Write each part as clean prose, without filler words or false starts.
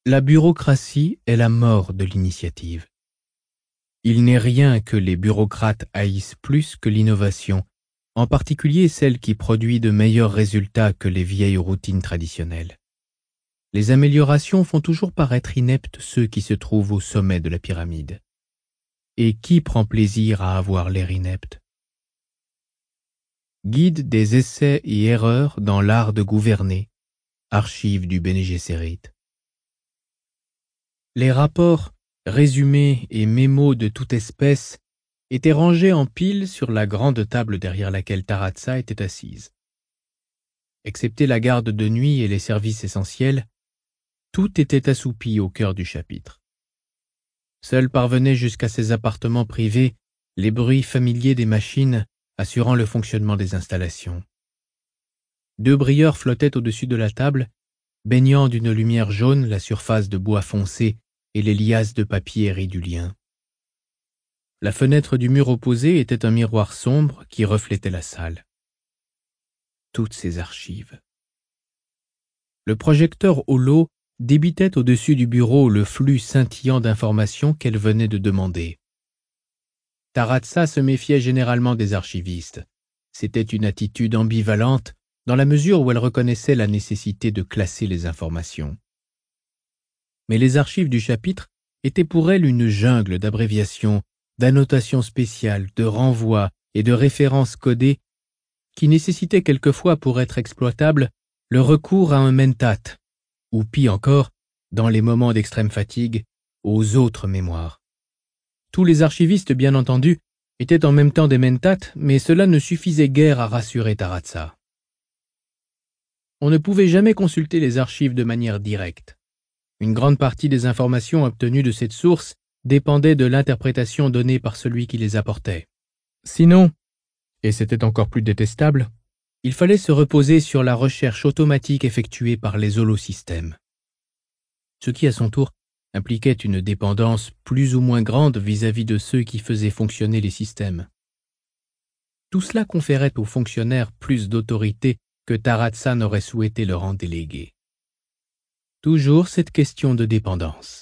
La bureaucratie est la mort de l'initiative. Il n'est rien que les bureaucrates haïssent plus que l'innovation, en particulier celle qui produit de meilleurs résultats que les vieilles routines traditionnelles. Les améliorations font toujours paraître ineptes ceux qui se trouvent au sommet de la pyramide. Et qui prend plaisir à avoir l'air inepte? Guide des essais et erreurs dans l'art de gouverner. Archives du Bene Gesserit. Les rapports, résumés et mémos de toute espèce étaient rangés en piles sur la grande table derrière laquelle Taratsa était assise. Excepté la garde de nuit et les services essentiels, tout était assoupi au cœur du chapitre. Seuls parvenaient jusqu'à ses appartements privés les bruits familiers des machines assurant le fonctionnement des installations. 2 brieurs flottaient au-dessus de la table, baignant d'une lumière jaune la surface de bois foncé et les liasses de papier éridulien. La fenêtre du mur opposé était un miroir sombre qui reflétait la salle. Toutes ces archives. Le projecteur holo débitait au-dessus du bureau le flux scintillant d'informations qu'elle venait de demander. Taratsa se méfiait généralement des archivistes. C'était une attitude ambivalente dans la mesure où elle reconnaissait la nécessité de classer les informations. Mais les archives du chapitre étaient pour elle une jungle d'abréviations, d'annotations spéciales, de renvois et de références codées qui nécessitaient quelquefois, pour être exploitables, le recours à un mentat, ou pis encore, dans les moments d'extrême fatigue, aux autres mémoires. Tous les archivistes, bien entendu, étaient en même temps des mentats, mais cela ne suffisait guère à rassurer Taratsa. On ne pouvait jamais consulter les archives de manière directe. Une grande partie des informations obtenues de cette source dépendait de l'interprétation donnée par celui qui les apportait. Sinon, et c'était encore plus détestable, il fallait se reposer sur la recherche automatique effectuée par les holosystèmes. Ce qui, à son tour, impliquait une dépendance plus ou moins grande vis-à-vis de ceux qui faisaient fonctionner les systèmes. Tout cela conférait aux fonctionnaires plus d'autorité que Taratsa n'aurait souhaité leur en déléguer. Toujours cette question de dépendance.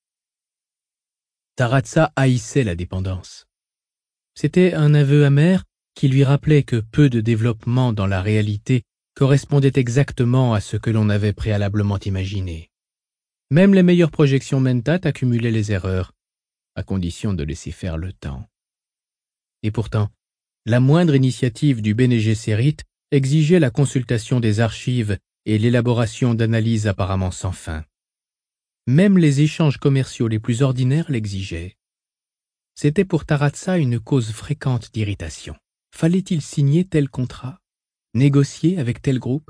Taratsa haïssait la dépendance. C'était un aveu amer qui lui rappelait que peu de développement dans la réalité correspondait exactement à ce que l'on avait préalablement imaginé. Même les meilleures projections mentat accumulaient les erreurs, à condition de laisser faire le temps. Et pourtant, la moindre initiative du Bene Gesserit exigeait la consultation des archives et l'élaboration d'analyses apparemment sans fin. Même les échanges commerciaux les plus ordinaires l'exigeaient. C'était pour Taratsa une cause fréquente d'irritation. Fallait-il signer tel contrat? Négocier avec tel groupe?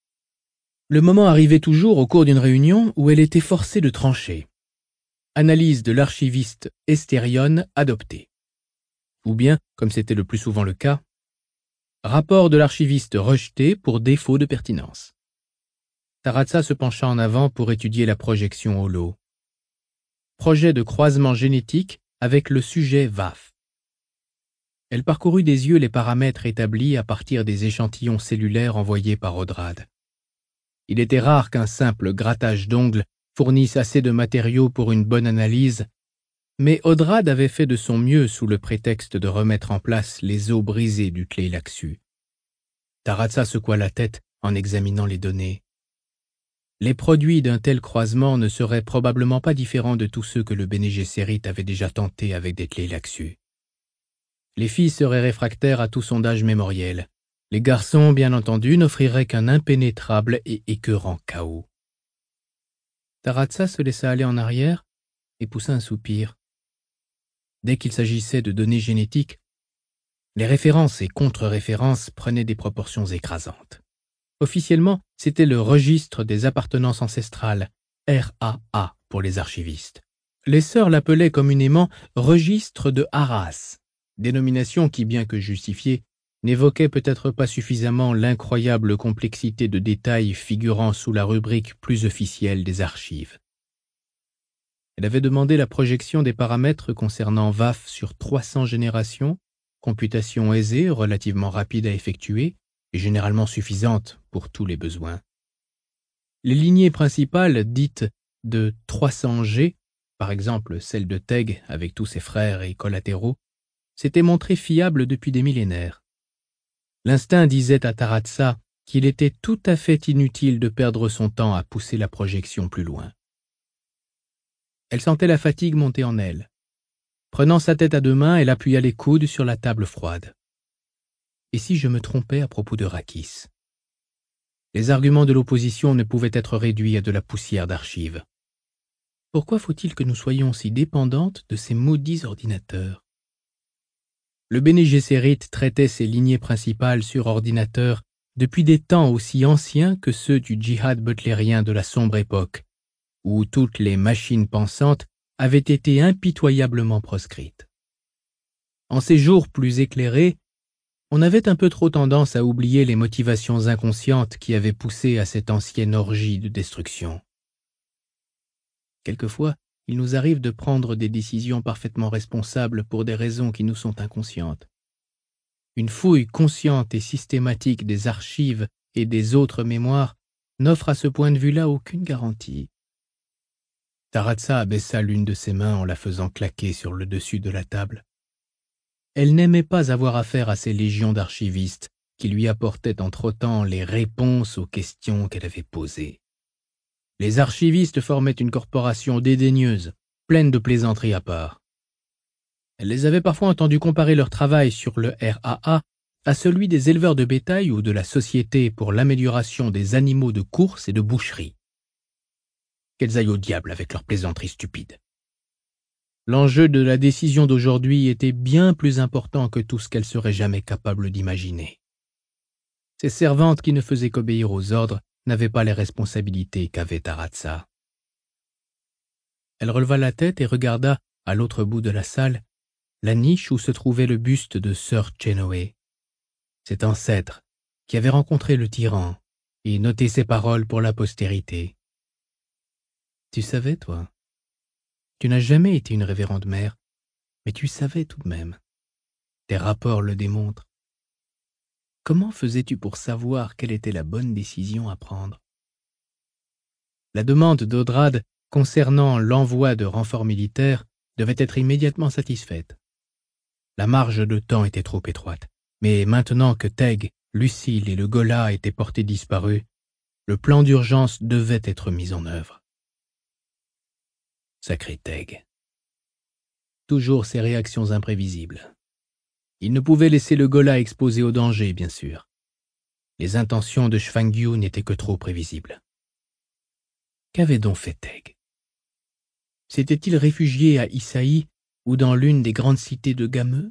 Le moment arrivait toujours au cours d'une réunion où elle était forcée de trancher. Analyse de l'archiviste Estérion adoptée. Ou bien, comme c'était le plus souvent le cas, rapport de l'archiviste rejeté pour défaut de pertinence. Taratsa se pencha en avant pour étudier la projection holo. Projet de croisement génétique avec le sujet VAF. Elle parcourut des yeux les paramètres établis à partir des échantillons cellulaires envoyés par Odrad. Il était rare qu'un simple grattage d'ongles fournisse assez de matériaux pour une bonne analyse, mais Odrad avait fait de son mieux sous le prétexte de remettre en place les os brisés du Tleilaxu. Taratsa secoua la tête en examinant les données. Les produits d'un tel croisement ne seraient probablement pas différents de tous ceux que le Bene Gesserit avait déjà tentés avec des Tleilaxu. Les filles seraient réfractaires à tout sondage mémoriel. Les garçons, bien entendu, n'offriraient qu'un impénétrable et écœurant chaos. Taratsa se laissa aller en arrière et poussa un soupir. Dès qu'il s'agissait de données génétiques, les références et contre-références prenaient des proportions écrasantes. Officiellement, c'était le registre des appartenances ancestrales, RAA pour les archivistes. Les sœurs l'appelaient communément registre de Arras, dénomination qui, bien que justifiée, n'évoquait peut-être pas suffisamment l'incroyable complexité de détails figurant sous la rubrique plus officielle des archives. Elle avait demandé la projection des paramètres concernant VAF sur 300 générations, computation aisée, relativement rapide à effectuer, et généralement suffisante pour tous les besoins. Les lignées principales, dites de 300 G, par exemple celle de Teg avec tous ses frères et collatéraux, s'était montrée fiable depuis des millénaires. L'instinct disait à Taratsa qu'il était tout à fait inutile de perdre son temps à pousser la projection plus loin. Elle sentait la fatigue monter en elle. Prenant sa tête à deux mains, elle appuya les coudes sur la table froide. Et si je me trompais à propos de Rakis? Les arguments de l'opposition ne pouvaient être réduits à de la poussière d'archives. Pourquoi faut-il que nous soyons si dépendantes de ces maudits ordinateurs? Le Bene Gesserit traitait ses lignées principales sur ordinateur depuis des temps aussi anciens que ceux du djihad butlérien de la sombre époque, où toutes les machines pensantes avaient été impitoyablement proscrites. En ces jours plus éclairés, on avait un peu trop tendance à oublier les motivations inconscientes qui avaient poussé à cette ancienne orgie de destruction. Quelquefois, il nous arrive de prendre des décisions parfaitement responsables pour des raisons qui nous sont inconscientes. Une fouille consciente et systématique des archives et des autres mémoires n'offre à ce point de vue-là aucune garantie. Taratsa abaissa l'une de ses mains en la faisant claquer sur le dessus de la table. Elle n'aimait pas avoir affaire à ces légions d'archivistes qui lui apportaient entre-temps les réponses aux questions qu'elle avait posées. Les archivistes formaient une corporation dédaigneuse, pleine de plaisanteries à part. Elle les avait parfois entendus comparer leur travail sur le RAA à celui des éleveurs de bétail ou de la Société pour l'amélioration des animaux de course et de boucherie. Qu'elles aillent au diable avec leurs plaisanteries stupides. L'enjeu de la décision d'aujourd'hui était bien plus important que tout ce qu'elle serait jamais capable d'imaginer. Ces servantes qui ne faisaient qu'obéir aux ordres n'avaient pas les responsabilités qu'avait Taratsa. Elle releva la tête et regarda, à l'autre bout de la salle, la niche où se trouvait le buste de Sir Chenoweth, cet ancêtre qui avait rencontré le tyran et noté ses paroles pour la postérité. Tu savais, toi? Tu n'as jamais été une révérende mère, mais tu savais tout de même. Tes rapports le démontrent. Comment faisais-tu pour savoir quelle était la bonne décision à prendre? La demande d'Odrad concernant l'envoi de renforts militaires devait être immédiatement satisfaite. La marge de temps était trop étroite, mais maintenant que Teg, Lucille et le Gola étaient portés disparus, le plan d'urgence devait être mis en œuvre. Sacré Teg. Toujours ses réactions imprévisibles. Il ne pouvait laisser le Gola exposé au danger, bien sûr. Les intentions de Shfangyu n'étaient que trop prévisibles. Qu'avait donc fait Teg? S'était-il réfugié à Isaï ou dans l'une des grandes cités de Gameu?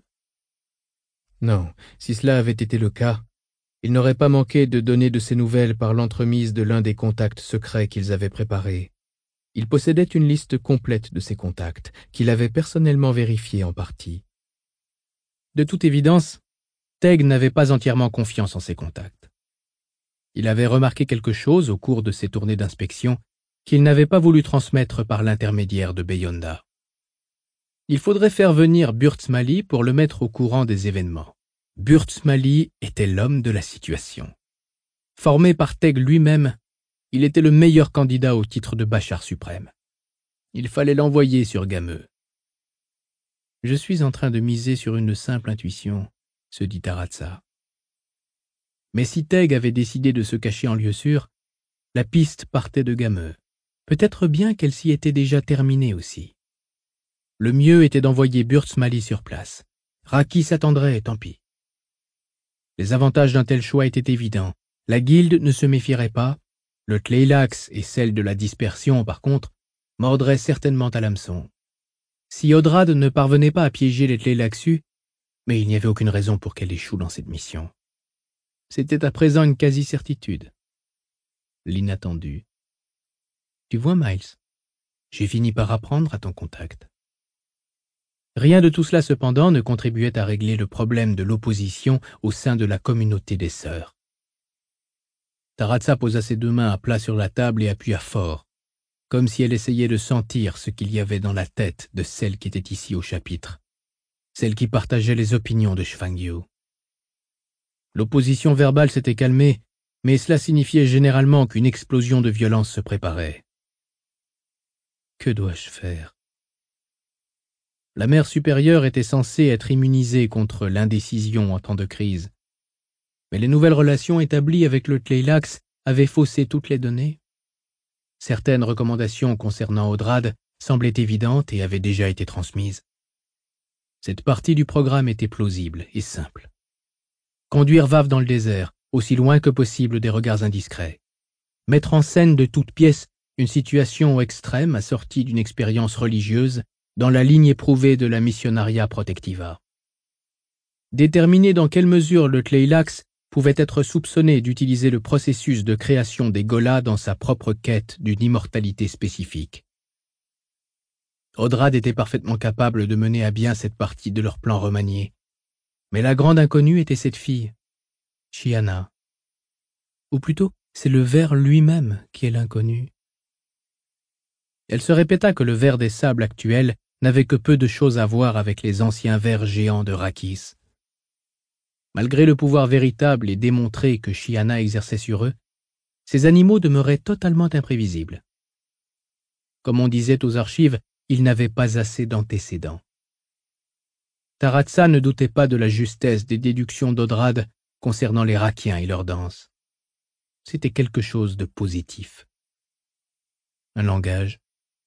Non, si cela avait été le cas, il n'aurait pas manqué de donner de ses nouvelles par l'entremise de l'un des contacts secrets qu'ils avaient préparés. Il possédait une liste complète de ces contacts, qu'il avait personnellement vérifiés en partie. De toute évidence, Teg n'avait pas entièrement confiance en ses contacts. Il avait remarqué quelque chose au cours de ses tournées d'inspection qu'il n'avait pas voulu transmettre par l'intermédiaire de Beyonda. Il faudrait faire venir Burtsmali pour le mettre au courant des événements. Burtsmali était l'homme de la situation. Formé par Teg lui-même, il était le meilleur candidat au titre de Bachar suprême. Il fallait l'envoyer sur Gameu. Je suis en train de miser sur une simple intuition, se dit Taratsa. Mais si Teg avait décidé de se cacher en lieu sûr, la piste partait de Gameu. Peut-être bien qu'elle s'y était déjà terminée aussi. Le mieux était d'envoyer Burtsmali sur place. Rakis s'attendrait, tant pis. Les avantages d'un tel choix étaient évidents. La guilde ne se méfierait pas. Le Tleilax et celle de la dispersion, par contre, mordraient certainement à l'hameçon. Si Odrad ne parvenait pas à piéger les Tleilaxus, mais il n'y avait aucune raison pour qu'elle échoue dans cette mission. C'était à présent une quasi-certitude. L'inattendu. Tu vois, Miles, j'ai fini par apprendre à ton contact. Rien de tout cela, cependant, ne contribuait à régler le problème de l'opposition au sein de la communauté des sœurs. Taratsa posa ses deux mains à plat sur la table et appuya fort, comme si elle essayait de sentir ce qu'il y avait dans la tête de celle qui était ici au chapitre, celle qui partageait les opinions de Shfangyu. L'opposition verbale s'était calmée, mais cela signifiait généralement qu'une explosion de violence se préparait. Que dois-je faire? La mère supérieure était censée être immunisée contre l'indécision en temps de crise. Mais les nouvelles relations établies avec le Tleilax avaient faussé toutes les données. Certaines recommandations concernant Odrad semblaient évidentes et avaient déjà été transmises. Cette partie du programme était plausible et simple. Conduire Vav dans le désert, aussi loin que possible des regards indiscrets. Mettre en scène de toutes pièces une situation extrême assortie d'une expérience religieuse dans la ligne éprouvée de la Missionaria Protectiva. Déterminer dans quelle mesure le Tleilax pouvait être soupçonné d'utiliser le processus de création des Golas dans sa propre quête d'une immortalité spécifique. Odrad était parfaitement capable de mener à bien cette partie de leur plan remanié. Mais la grande inconnue était cette fille, Chiana. Ou plutôt, c'est le ver lui-même qui est l'inconnu. Elle se répéta que le ver des sables actuels n'avait que peu de choses à voir avec les anciens vers géants de Rakis. Malgré le pouvoir véritable et démontré que Chiana exerçait sur eux, ces animaux demeuraient totalement imprévisibles. Comme on disait aux archives, ils n'avaient pas assez d'antécédents. Taratsa ne doutait pas de la justesse des déductions d'Odrad concernant les Rakiens et leurs danses. C'était quelque chose de positif. Un langage.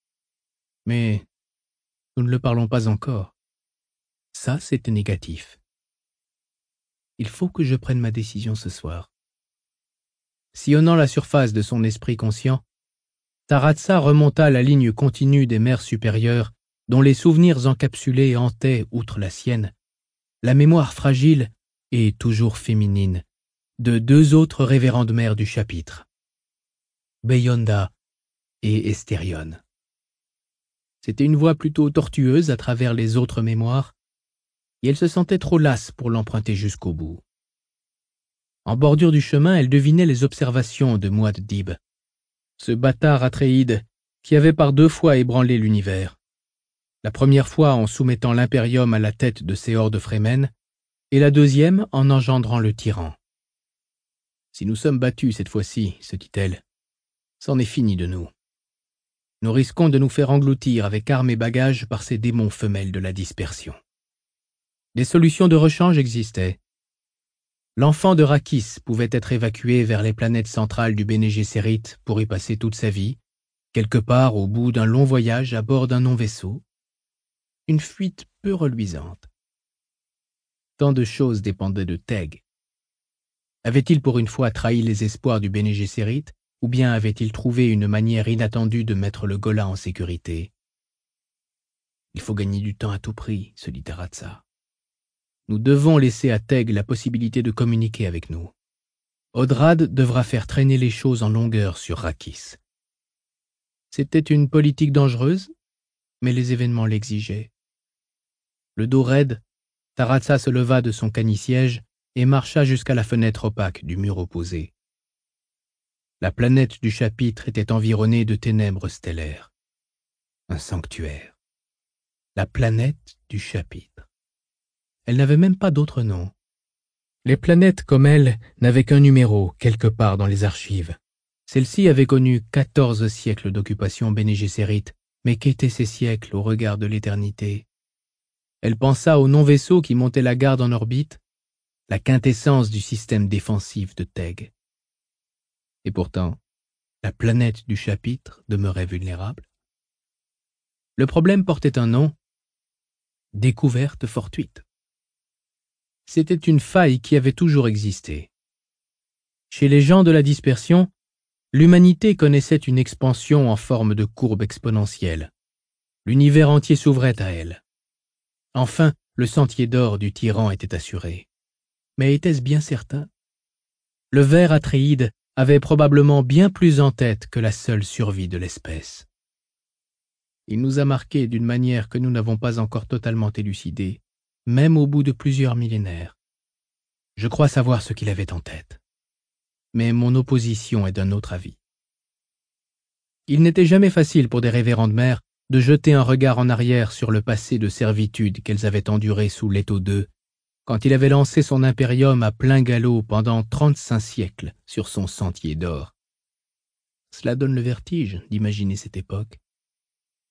Mais nous ne le parlons pas encore. Ça, c'était négatif. Il faut que je prenne ma décision ce soir. Sillonnant la surface de son esprit conscient, Taratsa remonta la ligne continue des mers supérieures dont les souvenirs encapsulés hantaient, outre la sienne, la mémoire fragile et toujours féminine de deux autres révérendes mères du chapitre, Beyonda et Estérion. C'était une voie plutôt tortueuse à travers les autres mémoires, et elle se sentait trop lasse pour l'emprunter jusqu'au bout. En bordure du chemin, elle devinait les observations de Muad'Dib, ce bâtard Atréide qui avait par 2 fois ébranlé l'univers. La première fois en soumettant l'impérium à la tête de ses hordes Fremen, et la deuxième en engendrant le tyran. Si nous sommes battus cette fois-ci, se dit-elle, c'en est fini de nous. Nous risquons de nous faire engloutir avec armes et bagages par ces démons femelles de la dispersion. Des solutions de rechange existaient. L'enfant de Rakis pouvait être évacué vers les planètes centrales du Bene Gesserit pour y passer toute sa vie, quelque part au bout d'un long voyage à bord d'un non-vaisseau. Une fuite peu reluisante. Tant de choses dépendaient de Teg. Avait-il pour une fois trahi les espoirs du Bene Gesserit, ou bien avait-il trouvé une manière inattendue de mettre le Gola en sécurité? Il faut gagner du temps à tout prix, se dit Taratsa. Nous devons laisser à Teg la possibilité de communiquer avec nous. Odrad devra faire traîner les choses en longueur sur Rakis. C'était une politique dangereuse, mais les événements l'exigeaient. Le dos raide, Taratsa se leva de son canisiège et marcha jusqu'à la fenêtre opaque du mur opposé. La planète du chapitre était environnée de ténèbres stellaires. Un sanctuaire. La planète du chapitre. Elle n'avait même pas d'autre nom. Les planètes comme elle n'avaient qu'un numéro quelque part dans les archives. Celle-ci avait connu 14 siècles d'occupation Bene Gesserit, mais qu'étaient ces siècles au regard de l'éternité? Elle pensa au non-vaisseau qui montait la garde en orbite, la quintessence du système défensif de Teg. Et pourtant, la planète du chapitre demeurait vulnérable. Le problème portait un nom, découverte fortuite. C'était une faille qui avait toujours existé. Chez les gens de la dispersion, l'humanité connaissait une expansion en forme de courbe exponentielle. L'univers entier s'ouvrait à elle. Enfin, le sentier d'or du tyran était assuré. Mais était-ce bien certain? Le ver Atréide avait probablement bien plus en tête que la seule survie de l'espèce. Il nous a marqués d'une manière que nous n'avons pas encore totalement élucidée, même au bout de plusieurs millénaires. Je crois savoir ce qu'il avait en tête. Mais mon opposition est d'un autre avis. Il n'était jamais facile pour des révérendes mères de jeter un regard en arrière sur le passé de servitude qu'elles avaient enduré sous Leto II, quand il avait lancé son impérium à plein galop pendant 35 siècles sur son sentier d'or. Cela donne le vertige d'imaginer cette époque.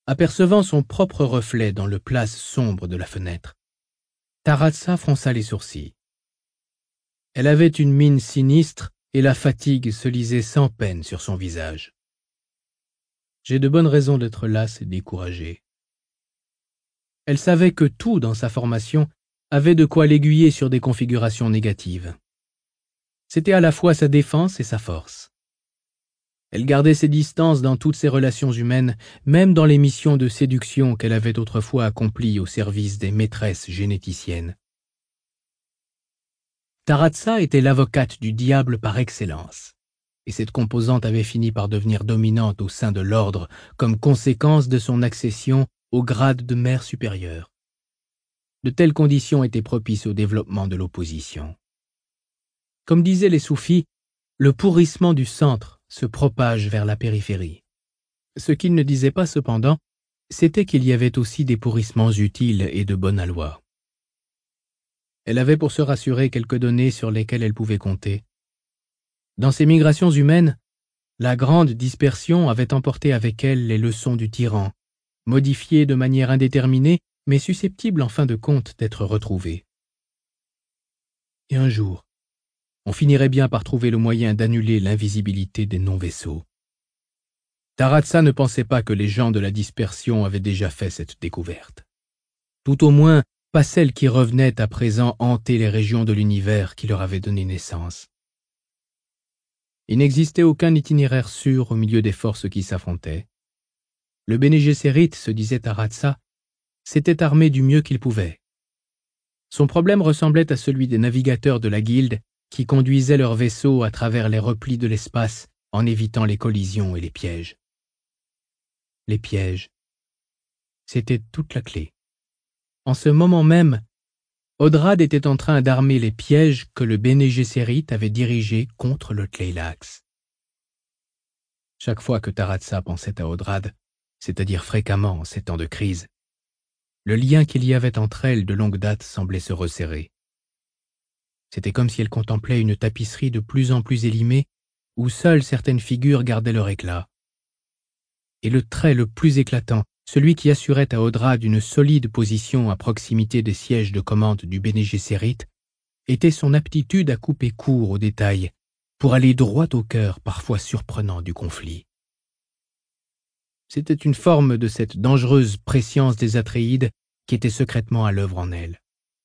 Apercevant son propre reflet dans le place sombre de la fenêtre, Taratsa fronça les sourcils. Elle avait une mine sinistre et la fatigue se lisait sans peine sur son visage. « J'ai de bonnes raisons d'être lasse et découragée. » Elle savait que tout dans sa formation avait de quoi l'aiguiller sur des configurations négatives. C'était à la fois sa défense et sa force. Elle gardait ses distances dans toutes ses relations humaines, même dans les missions de séduction qu'elle avait autrefois accomplies au service des maîtresses généticiennes. Taratsa était l'avocate du diable par excellence, et cette composante avait fini par devenir dominante au sein de l'ordre comme conséquence de son accession au grade de mère supérieure. De telles conditions étaient propices au développement de l'opposition. Comme disaient les soufis, le pourrissement du centre se propage vers la périphérie. Ce qu'ils ne disaient pas cependant, c'était qu'il y avait aussi des pourrissements utiles et de bonne aloi. Elle avait pour se rassurer quelques données sur lesquelles elle pouvait compter. Dans ses migrations humaines, la grande dispersion avait emporté avec elle les leçons du tyran, modifiées de manière indéterminée, mais susceptibles en fin de compte d'être retrouvées. Et un jour, on finirait bien par trouver le moyen d'annuler l'invisibilité des non-vaisseaux. Taratsa ne pensait pas que les gens de la dispersion avaient déjà fait cette découverte. Tout au moins, pas celle qui revenait à présent hanter les régions de l'univers qui leur avaient donné naissance. Il n'existait aucun itinéraire sûr au milieu des forces qui s'affrontaient. Le Bene Gesserit, se disait Taratsa, s'était armé du mieux qu'il pouvait. Son problème ressemblait à celui des navigateurs de la guilde qui conduisaient leurs vaisseaux à travers les replis de l'espace en évitant les collisions et les pièges. Les pièges, c'était toute la clé. En ce moment même, Odrad était en train d'armer les pièges que le Bene Gesserit avait dirigés contre le Tleilax. Chaque fois que Taratsa pensait à Odrad, c'est-à-dire fréquemment en ces temps de crise, le lien qu'il y avait entre elles de longue date semblait se resserrer. C'était comme si elle contemplait une tapisserie de plus en plus élimée où seules certaines figures gardaient leur éclat. Et le trait le plus éclatant, celui qui assurait à Odrad une solide position à proximité des sièges de commande du Bene Gesserit, était son aptitude à couper court aux détails pour aller droit au cœur parfois surprenant du conflit. C'était une forme de cette dangereuse prescience des Atréides qui était secrètement à l'œuvre en elle.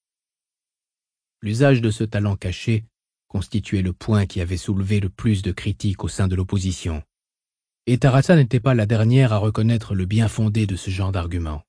L'usage de ce talent caché constituait le point qui avait soulevé le plus de critiques au sein de l'opposition. Et Taratsa n'était pas la dernière à reconnaître le bien fondé de ce genre d'argument.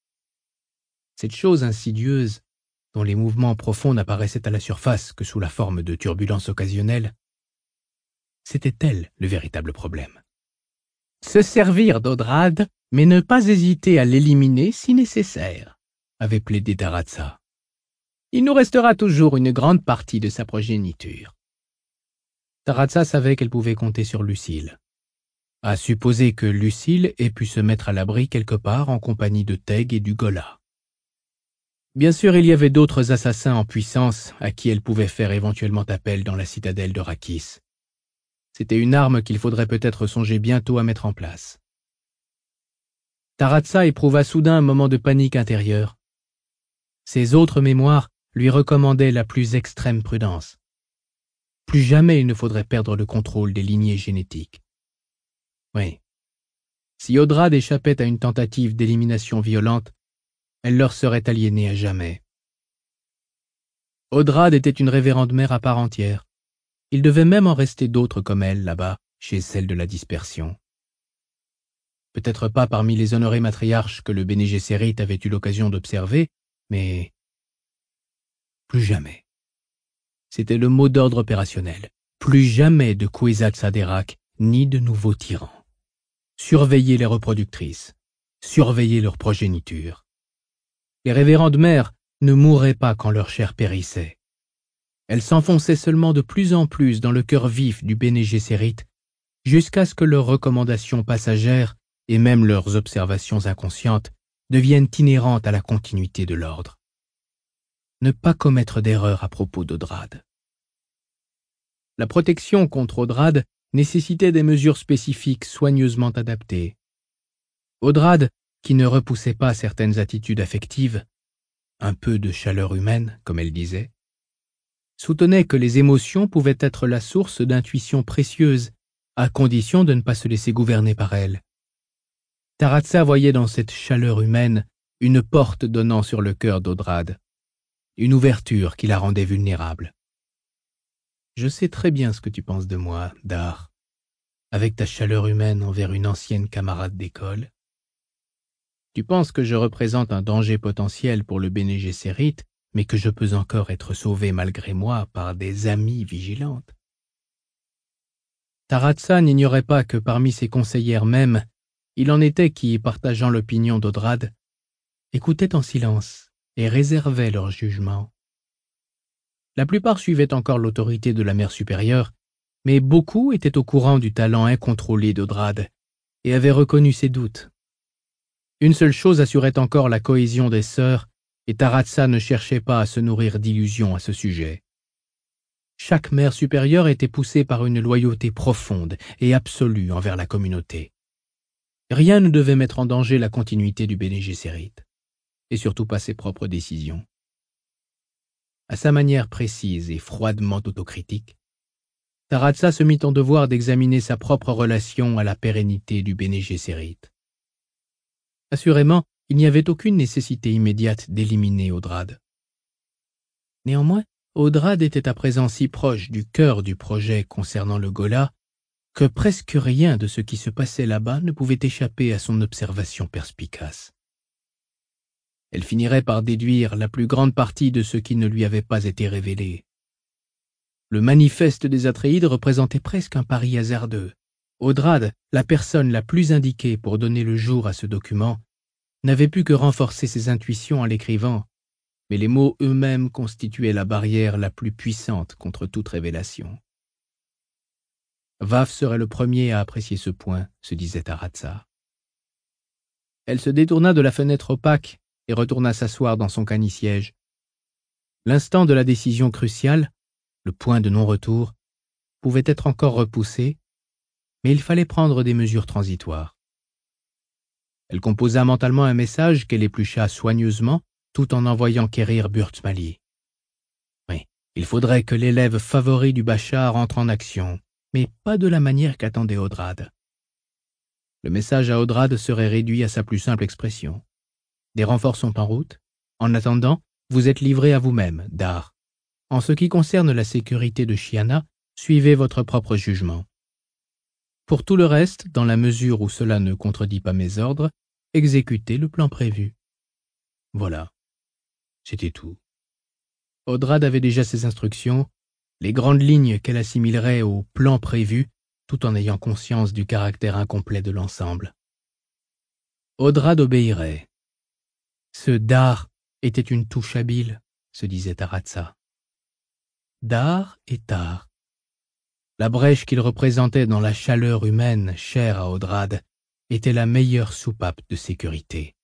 Cette chose insidieuse, dont les mouvements profonds n'apparaissaient à la surface que sous la forme de turbulences occasionnelles, c'était elle le véritable problème. Se servir d'Odrad, mais ne pas hésiter à l'éliminer si nécessaire, avait plaidé Taratsa. Il nous restera toujours une grande partie de sa progéniture. Taratsa savait qu'elle pouvait compter sur Lucille. À supposer que Lucille ait pu se mettre à l'abri quelque part en compagnie de Teg et du Ghola. Bien sûr, il y avait d'autres assassins en puissance à qui elle pouvait faire éventuellement appel dans la citadelle de Rakis. C'était une arme qu'il faudrait peut-être songer bientôt à mettre en place. Taratsa éprouva soudain un moment de panique intérieure. Ses autres mémoires lui recommandaient la plus extrême prudence. Plus jamais il ne faudrait perdre le contrôle des lignées génétiques. Oui. Si Odrad échappait à une tentative d'élimination violente, elle leur serait aliénée à jamais. Odrad était une révérende mère à part entière. Il devait même en rester d'autres comme elle, là-bas, chez celle de la dispersion. Peut-être pas parmi les honorés matriarches que le Bene Gesserit avait eu l'occasion d'observer, mais plus jamais. C'était le mot d'ordre opérationnel. Plus jamais de Kwisatz Haderach, ni de nouveaux tyrans. Surveiller les reproductrices, surveiller leur progéniture. Les révérendes mères ne mouraient pas quand leur chair périssait. Elles s'enfonçaient seulement de plus en plus dans le cœur vif du Bene Gesserit, jusqu'à ce que leurs recommandations passagères et même leurs observations inconscientes deviennent inhérentes à la continuité de l'ordre. Ne pas commettre d'erreur à propos d'Odrad. La protection contre Odrad nécessitait des mesures spécifiques soigneusement adaptées. Odrad qui ne repoussait pas certaines attitudes affectives, un peu de chaleur humaine, comme elle disait, soutenait que les émotions pouvaient être la source d'intuitions précieuses, à condition de ne pas se laisser gouverner par elles. Taratsa voyait dans cette chaleur humaine une porte donnant sur le cœur d'Odrad, une ouverture qui la rendait vulnérable. « Je sais très bien ce que tu penses de moi, Dar, avec ta chaleur humaine envers une ancienne camarade d'école. Tu penses que je représente un danger potentiel pour le Bene Gesserit, mais que je peux encore être sauvé malgré moi par des amies vigilantes. » Taratsa n'ignorait pas que parmi ses conseillères même, il en était qui, partageant l'opinion d'Odrad, écoutaient en silence et réservaient leur jugement. La plupart suivaient encore l'autorité de la mère supérieure, mais beaucoup étaient au courant du talent incontrôlé d'Odrad et avaient reconnu ses doutes. Une seule chose assurait encore la cohésion des sœurs, et Taratsa ne cherchait pas à se nourrir d'illusions à ce sujet. Chaque mère supérieure était poussée par une loyauté profonde et absolue envers la communauté. Rien ne devait mettre en danger la continuité du Bene Gesserit, et surtout pas ses propres décisions. À sa manière précise et froidement autocritique, Taratsa se mit en devoir d'examiner sa propre relation à la pérennité du Bene Gesserit. Assurément, il n'y avait aucune nécessité immédiate d'éliminer Odrad. Néanmoins, Odrad était à présent si proche du cœur du projet concernant le Ghola que presque rien de ce qui se passait là-bas ne pouvait échapper à son observation perspicace. Elle finirait par déduire la plus grande partie de ce qui ne lui avait pas été révélé. Le manifeste des Atréides représentait presque un pari hasardeux. Odrad, la personne la plus indiquée pour donner le jour à ce document, n'avait pu que renforcer ses intuitions en l'écrivant, mais les mots eux-mêmes constituaient la barrière la plus puissante contre toute révélation. Vav serait le premier à apprécier ce point, se disait Taratsa. Elle se détourna de la fenêtre opaque et retourna s'asseoir dans son canne-siège. L'instant de la décision cruciale, le point de non-retour, pouvait être encore repoussé, mais il fallait prendre des mesures transitoires. Elle composa mentalement un message qu'elle éplucha soigneusement, tout en envoyant quérir Burtzmali. Oui, il faudrait que l'élève favori du Bachar entre en action, mais pas de la manière qu'attendait Odrad. Le message à Odrad serait réduit à sa plus simple expression. Des renforts sont en route. En attendant, vous êtes livré à vous-même, Dar. En ce qui concerne la sécurité de Chiana, suivez votre propre jugement. Pour tout le reste, dans la mesure où cela ne contredit pas mes ordres, exécutez le plan prévu. Voilà. C'était tout. Odrad avait déjà ses instructions, les grandes lignes qu'elle assimilerait au plan prévu, tout en ayant conscience du caractère incomplet de l'ensemble. Odrad obéirait. Ce Dar était une touche habile, se disait Taratsa. Dar et Tar. La brèche qu'il représentait dans la chaleur humaine chère à Odrad était la meilleure soupape de sécurité.